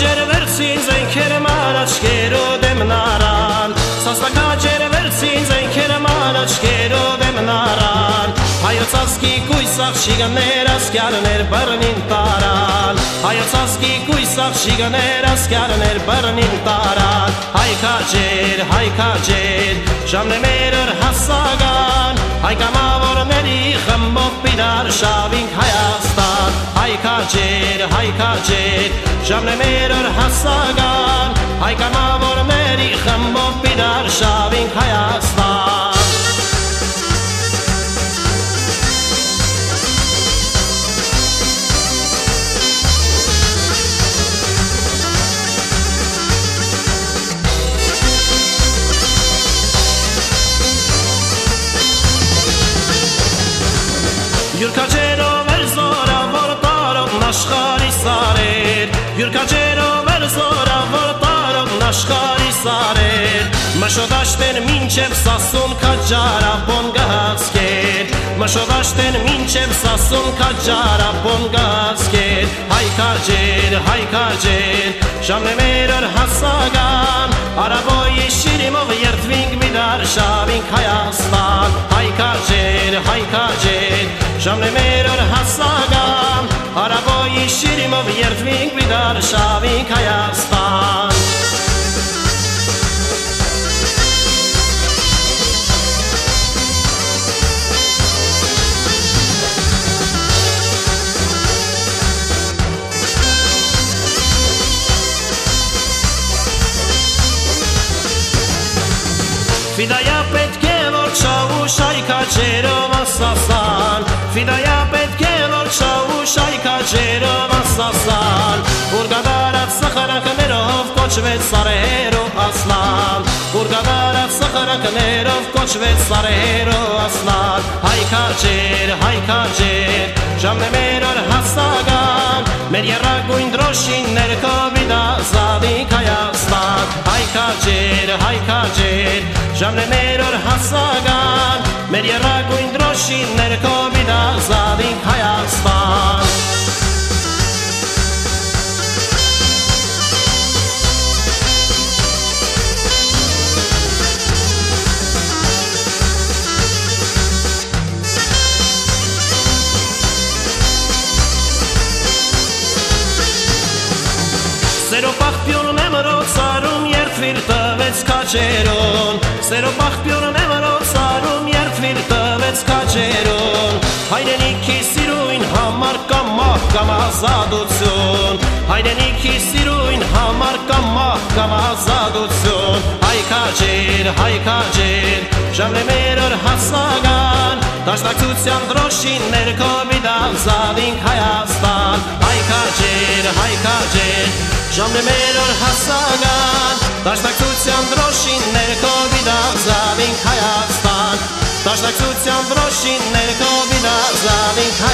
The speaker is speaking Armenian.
ջերվերցին զենքերը մանաչկերով եմ նարան Սաստակա ջերվերցին զենքերը մանաչկերով եմ նարան Հայոց ասկի կույս աղջիկներ ասկյարներ բռնին տարան Հայոց ասկի կույս աղջիկներ ասկյարներ բռնին տարան Հայ քաջեր, ժամն է մեր հասագան Հայ կամավորների խմբով պիտար շավինք Հայաստան Հայ քաջեր, ժամն է մեր հասագան Հայ կամավորների խմբով պիտար շավինք Հայաստան Յուրքաջերով էր զորավոր տարողն աշխարի սարեր Յուրքաջերով էր զորավոր տարողն աշխարի սարեր Մշոդաշտեն մինչև սասուն քաջարապոն գահացկեր Մշոդաշտեն մինչև սասուն քաջարապոն գահացկեր Հայ քաջեր, ժամն է մեր օր հասագան Արաբոյի շիրիմով երդվինք միդար շավինք Հայաստան Հայ քաջեր, ժամն է մեր օր հասագան Արաբոյի շիրիմով երդվինք միդար շավինք Հայաստան Ֆիդայա պետք է որ չավուշ այ քաջերով ասասան Ֆիդայա պետք է որ չավուշ այ քաջերով ասասան Ուրգադարած սխրանքներով կոչվեց սարերով ասլան Ուրգադարած սխրանքներով կոչվեց սարերով ասլան Հայ քաջեր, ժամն է մեր օր հասագան Մեր եռագույն դրոշիններ կոբիդ ազատինք Հայաստան Հայ քաջեր, ժամն է մեր օր հասագան Մեր եռագույն դրոշիններ կոբիդ ազատինք Հայաստան Սերով աղբյուրն եմ ռոցարում երդվիր տվեց քաջերոն Սերով աղբյուրն եմ ռոցարում երդվիր տվեց քաջերոն Հայրենիքի սիրույն համար կամ մահ կամ ազատություն Հայրենիքի սիրույն համար կամ մահ կամ ազատություն Հայ քաջեր, ժամն է մեր օր հասագան Դաշնակցության դրոշիններ կոբիդ ազատինք Հայաստան Հայ քաջեր, ժամն է մեր օր հասագան Դաշնակցության դրոշիններ կոբիդ ազատինք Հայաստան Դաշնակցության դրոշիններ կոբիդ ազատինք